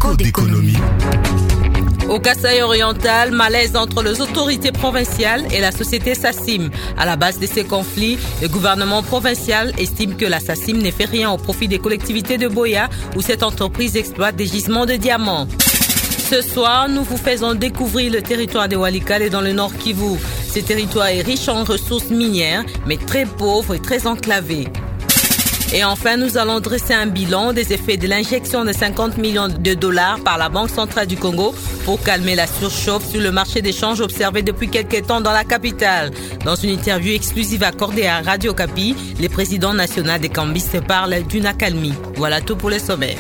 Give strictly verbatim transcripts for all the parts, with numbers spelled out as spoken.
Écho d'économie. Au Kasaï oriental, malaise entre les autorités provinciales et la société SACIM. À la base de ces conflits, le gouvernement provincial estime que la SACIM ne fait rien au profit des collectivités de Boya où cette entreprise exploite des gisements de diamants. Ce soir, nous vous faisons découvrir le territoire de Walikale dans le Nord Kivu. Ce territoire est riche en ressources minières, mais très pauvre et très enclavé. Et enfin, nous allons dresser un bilan des effets de l'injection de cinquante millions de dollars par la Banque centrale du Congo pour calmer la surchauffe sur le marché d'échange observé depuis quelques temps dans la capitale. Dans une interview exclusive accordée à Radio Okapi, le président national des cambistes parle d'une accalmie. Voilà tout pour les sommaires.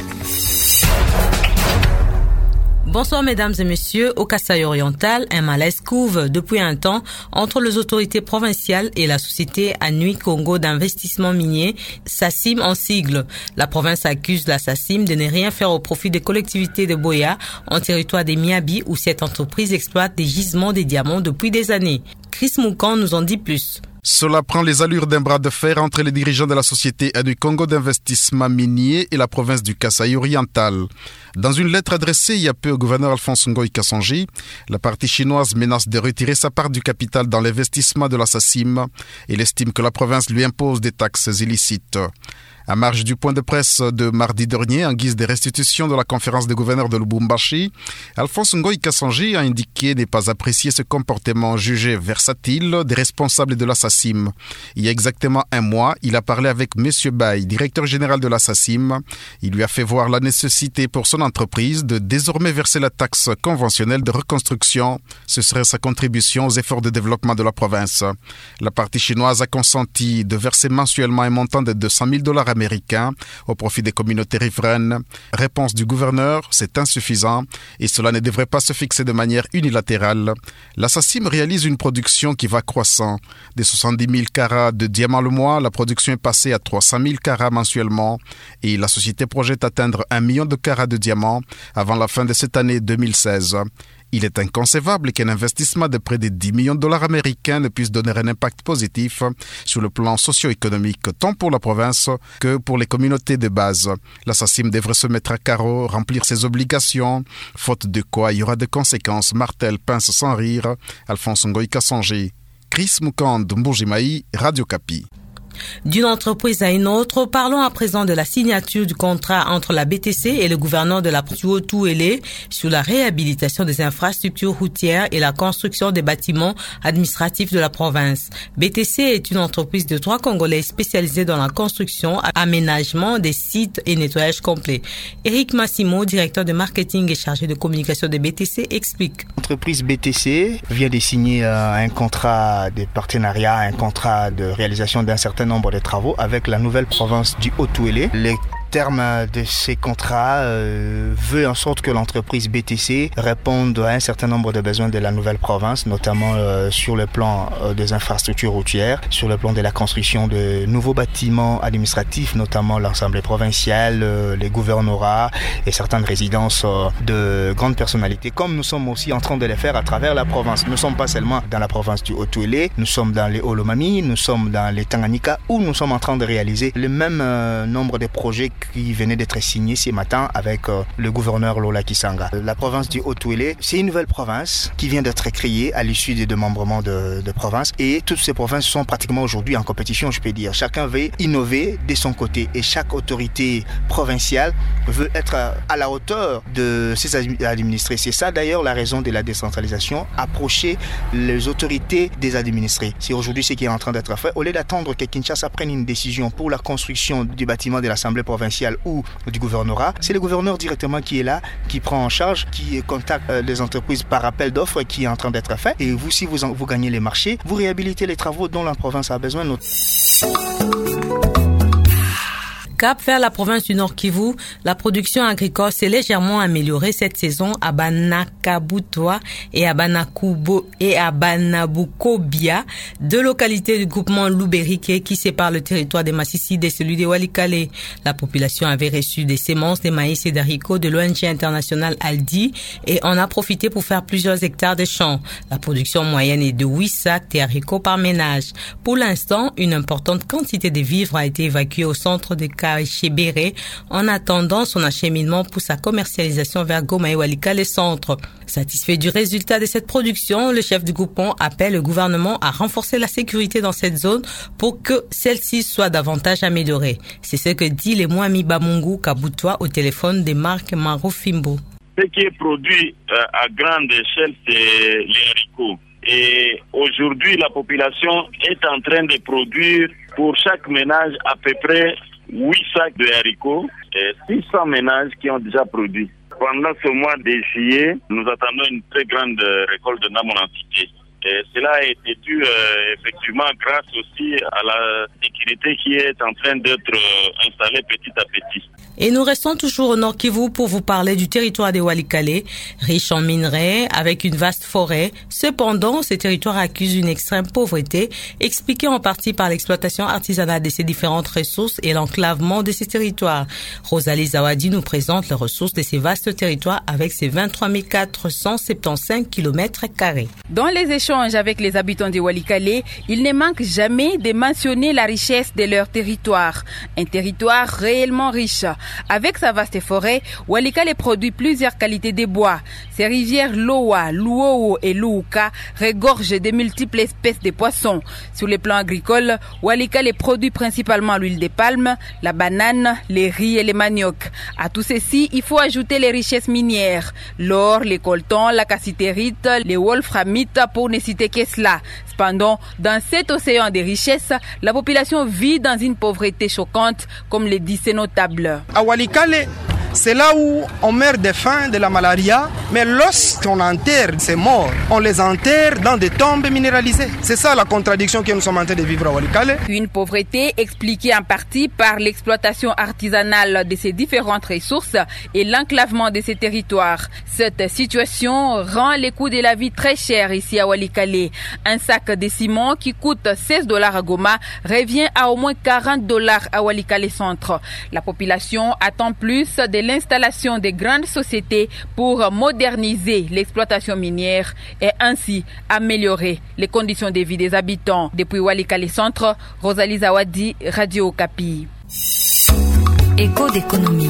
Bonsoir mesdames et messieurs, au Kasaï oriental, un malaise couve depuis un temps entre les autorités provinciales et la société Anui Congo d'investissement minier, SACIM en sigle. La province accuse la SACIM de ne rien faire au profit des collectivités de Boya, en territoire des Miabi où cette entreprise exploite des gisements de diamants depuis des années. Chris Moukan nous en dit plus. Cela prend les allures d'un bras de fer entre les dirigeants de la société du Congo d'investissement minier et la province du Kasaï oriental. Dans une lettre adressée il y a peu au gouverneur Alphonse Ngoï Kasonji, la partie chinoise menace de retirer sa part du capital dans l'investissement de la SACIM et elle estime que la province lui impose des taxes illicites. À marge du point de presse de mardi dernier, en guise de restitution de la conférence des gouverneurs de Lubumbashi, Alphonse Ngoï Kasonji a indiqué ne pas apprécier ce comportement jugé versatile des responsables de la SACIM. Il y a exactement un mois, il a parlé avec M. Baye, directeur général de la SACIM. Il lui a fait voir la nécessité pour son entreprise de désormais verser la taxe conventionnelle de reconstruction. Ce serait sa contribution aux efforts de développement de la province. La partie chinoise a consenti de verser mensuellement un montant de deux cent mille dollars américains au profit des communautés riveraines. Réponse du gouverneur, c'est insuffisant et cela ne devrait pas se fixer de manière unilatérale. La SACIM réalise une production qui va croissant. Des soixante-dix mille carats de diamants le mois, la production est passée à trois cent mille carats mensuellement et la société projette atteindre un million de carats de diamants avant la fin de cette année deux mille seize. Il est inconcevable qu'un investissement de près de dix millions de dollars américains ne puisse donner un impact positif sur le plan socio-économique, tant pour la province que pour les communautés de base. La SACIM devrait se mettre à carreau, remplir ses obligations, faute de quoi il y aura des conséquences. Martel pince sans rire. Alphonse Ngoï Kasonji. Chris Mukand, Mbujimaï, Radio Okapi. D'une entreprise à une autre, parlons à présent de la signature du contrat entre la B T C et le gouverneur de la Haut-Touélé sur la réhabilitation des infrastructures routières et la construction des bâtiments administratifs de la province. B T C est une entreprise de trois Congolais spécialisée dans la construction, aménagement des sites et nettoyage complet. Eric Massimo, directeur de marketing et chargé de communication de B T C, explique. L'entreprise B T C vient de signer un contrat de partenariat, un contrat de réalisation d'un certain nombre de travaux avec la nouvelle province du Haut-Touélé. Les terme de ces contrats euh, veut en sorte que l'entreprise B T C réponde à un certain nombre de besoins de la nouvelle province, notamment euh, sur le plan euh, des infrastructures routières, sur le plan de la construction de nouveaux bâtiments administratifs, notamment l'Assemblée provinciale, euh, les gouvernorats et certaines résidences euh, de grandes personnalités, comme nous sommes aussi en train de les faire à travers la province. Nous ne sommes pas seulement dans la province du Haut-Touélé, nous sommes dans les Olomami, nous sommes dans les Tanganyika, où nous sommes en train de réaliser le même euh, nombre de projets qui venait d'être signé ce matin avec euh, le gouverneur Lola Kisanga. La province du Haut-Touélé, c'est une nouvelle province qui vient d'être créée à l'issue des démembrements de, de provinces et toutes ces provinces sont pratiquement aujourd'hui en compétition, je peux dire. Chacun veut innover de son côté et chaque autorité provinciale veut être à, à la hauteur de ses administrés. C'est ça d'ailleurs la raison de la décentralisation, approcher les autorités des administrés. C'est aujourd'hui ce qui est en train d'être fait. Au lieu d'attendre que Kinshasa prenne une décision pour la construction du bâtiment de l'Assemblée provinciale ou du gouvernorat, c'est le gouverneur directement qui est là, qui prend en charge, qui contacte les entreprises par appel d'offres qui est en train d'être fait. Et vous, si vous, en, vous gagnez les marchés, vous réhabilitez les travaux dont la province a besoin. Cap vers la province du Nord Kivu, la production agricole s'est légèrement améliorée cette saison à Banakabutoa et à Banakubo et à Banabukobia, deux localités du groupement Luberiké qui séparent le territoire des Massissi de celui de Walikale. La population avait reçu des semences de maïs et d'haricots de l'O N G internationale Aldi et en a profité pour faire plusieurs hectares de champs. La production moyenne est de huit sacs de haricots par ménage. Pour l'instant, une importante quantité de vivres a été évacuée au centre de Moussaka Chebere en attendant son acheminement pour sa commercialisation vers Goma et Walikale Centre. Satisfait du résultat de cette production, le chef du groupement appelle le gouvernement à renforcer la sécurité dans cette zone pour que celle-ci soit davantage améliorée. C'est ce que dit le Mwami Bamungu Kabutoa au téléphone des marques Maro Fimbo. Ce qui est produit euh, à grande échelle, c'est les haricots. Et aujourd'hui, la population est en train de produire pour chaque ménage à peu près huit sacs de haricots et six cents ménages qui ont déjà produit. Pendant ce mois de juillet, nous attendons une très grande récolte de namonantité. Et cela a été dû euh, effectivement grâce aussi à la sécurité qui est en train d'être euh, installée petit à petit. Et nous restons toujours au Nord Kivu pour vous parler du territoire des Walikale, riche en minerais, avec une vaste forêt. Cependant, ce territoire accuse une extrême pauvreté, expliquée en partie par l'exploitation artisanale de ces différentes ressources et l'enclavement de ces territoires. Rosalie Zawadi nous présente les ressources de ces vastes territoires avec ses vingt-trois mille quatre cent soixante-quinze kilomètres carrés. Dans les échanges avec les habitants des Walikale, il ne manque jamais de mentionner la richesse de leur territoire. Un territoire réellement riche. Avec sa vaste forêt, Walikale produit plusieurs qualités de bois. Ses rivières Loa, Luowo et Luuka regorgent de multiples espèces de poissons. Sur le plan agricole, Walikale produit principalement l'huile de palme, la banane, les riz et les maniocs. À tout ceci, il faut ajouter les richesses minières. L'or, les coltans, la cassitérite, les wolframites, pour ne citer que cela. Cependant, dans cet océan de richesses, la population vit dans une pauvreté choquante, comme le dit ces notables. À Walikale, c'est là où on meurt de faim, de la malaria, mais lorsqu'on enterre ces morts, on les enterre dans des tombes minéralisées. C'est ça la contradiction que nous sommes en train de vivre à Walikale. Une pauvreté expliquée en partie par l'exploitation artisanale de ces différentes ressources et l'enclavement de ces territoires. Cette situation rend les coûts de la vie très chers ici à Walikale. Un sac de ciment qui coûte seize dollars à Goma revient à au moins quarante dollars à Walikale Centre. La population attend plus de l'installation des grandes sociétés pour moderniser l'exploitation minière et ainsi améliorer les conditions de vie des habitants. Depuis Walikale Centre, Rosalie Zawadi, Radio Okapi. Écho d'économie.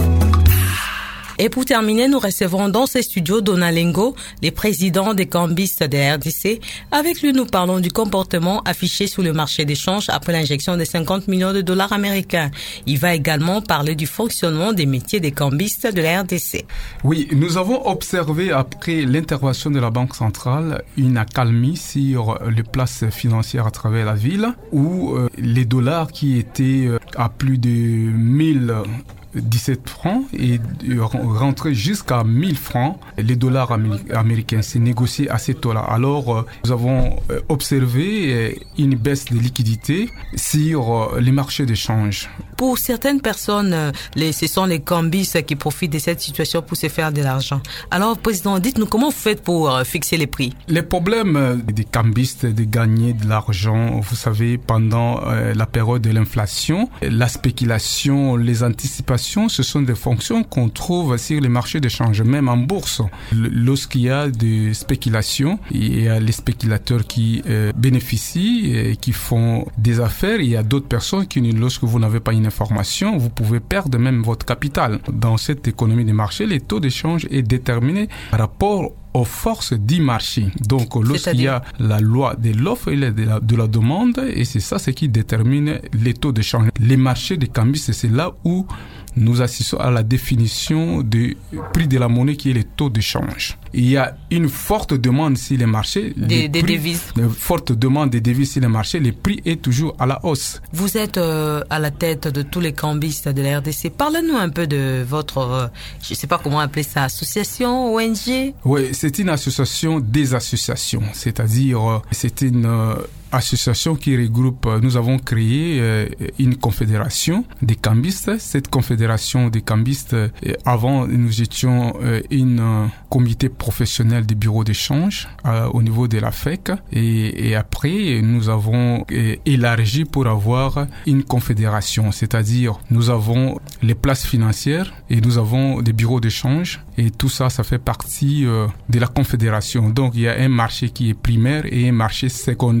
Et pour terminer, nous recevrons dans ces studios Dona Lengo, les présidents des cambistes de la R D C. Avec lui, nous parlons du comportement affiché sur le marché d'échange après l'injection de cinquante millions de dollars américains. Il va également parler du fonctionnement des métiers des cambistes de la R D C. Oui, nous avons observé après l'intervention de la Banque centrale une accalmie sur les places financières à travers la ville où euh, les dollars qui étaient à plus de mille dix-sept francs et rentrer jusqu'à mille francs. Les dollars américains, c'est négocié à ces taux-là. Alors, nous avons observé une baisse de liquidité sur les marchés d'échange. Pour certaines personnes, les, ce sont les cambistes qui profitent de cette situation pour se faire de l'argent. Alors, Président, dites-nous comment vous faites pour fixer les prix? Les problèmes des cambistes de gagner de l'argent, vous savez, pendant la période de l'inflation, la spéculation, les anticipations, ce sont des fonctions qu'on trouve sur les marchés d'échange, même en bourse. Lorsqu'il y a des spéculations, il y a les spéculateurs qui euh, bénéficient et qui font des affaires. Il y a d'autres personnes qui, lorsque vous n'avez pas une information, vous pouvez perdre même votre capital. Dans cette économie des marchés, les taux d'échange est déterminé par rapport aux forces du marché. Donc, lorsqu'il y a la loi de l'offre et de la, de la demande, et c'est ça ce qui détermine les taux d'échange. Les marchés des cambistes, c'est là où nous assistons à la définition du prix de la monnaie qui est le taux d'échange. Il y a une forte demande sur les marchés. Des, des prix, devises. Une forte demande des devises sur les marchés. Les prix est toujours à la hausse. Vous êtes euh, à la tête de tous les cambistes de la R D C. Parlez-nous un peu de votre, euh, je ne sais pas comment appeler ça, association, O N G? Oui, c'est une association des associations. C'est-à-dire, euh, c'est une... Euh, association qui regroupe, nous avons créé euh, une confédération des cambistes. Cette confédération des cambistes, euh, avant nous étions euh, une euh, comité professionnel des bureaux d'échange euh, au niveau de la F E C et, et après nous avons euh, élargi pour avoir une confédération, c'est-à-dire nous avons les places financières et nous avons des bureaux d'échange et tout ça, ça fait partie euh, de la confédération. Donc il y a un marché qui est primaire et un marché secondaire.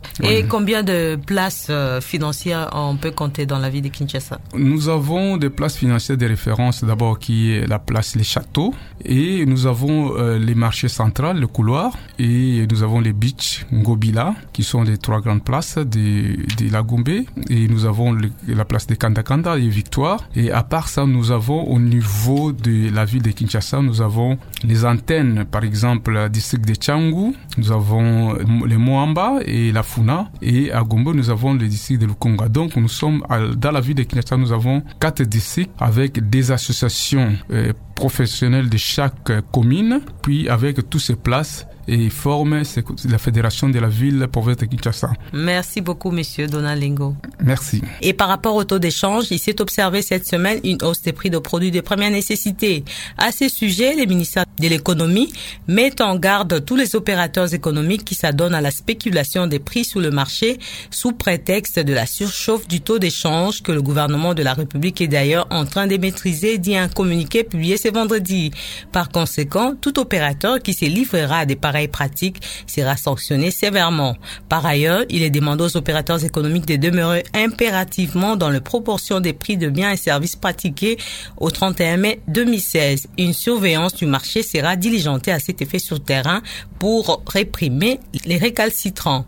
Et Oui. combien de places euh, financières on peut compter dans la ville de Kinshasa? Nous avons des places financières de référence, d'abord qui est la place Les Châteaux, et nous avons euh, les marchés centraux, le couloir, et nous avons les beach Ngobila, qui sont les trois grandes places de, de la Gombe, et nous avons le, la place de Kandakanda et Victoire. Et à part ça, nous avons au niveau de la ville de Kinshasa, nous avons les antennes, par exemple, le district de Tchangu, nous avons les Moamba et la Funa, et à Gombe, nous avons le district de Lukonga. Donc, nous sommes à, dans la ville de Kinshasa, nous avons quatre districts avec des associations euh, professionnelles de chaque euh, commune, puis avec toutes ces places, et forme la fédération de la ville province de Kinshasa. Merci beaucoup, monsieur Donald Lingo. Merci. Et par rapport au taux d'échange, il s'est observé cette semaine une hausse des prix de produits de première nécessité. À ce sujet, le ministère de l'économie met en garde tous les opérateurs économiques qui s'adonnent à la spéculation des prix sur le marché sous prétexte de la surchauffe du taux d'échange que le gouvernement de la République est d'ailleurs en train de maîtriser, dit un communiqué publié ce vendredi. Par conséquent, tout opérateur qui se livrera à des pareilles pratiques sera sanctionné sévèrement. Par ailleurs, il est demandé aux opérateurs économiques de demeurer impérativement dans les proportions des prix de biens et services pratiqués au trente et un mai deux mille seize. Une surveillance du marché sera diligentée à cet effet sur terrain pour réprimer les récalcitrants.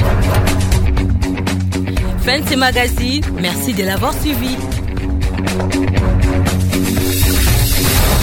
Fin de ce magazine. Merci de l'avoir suivi.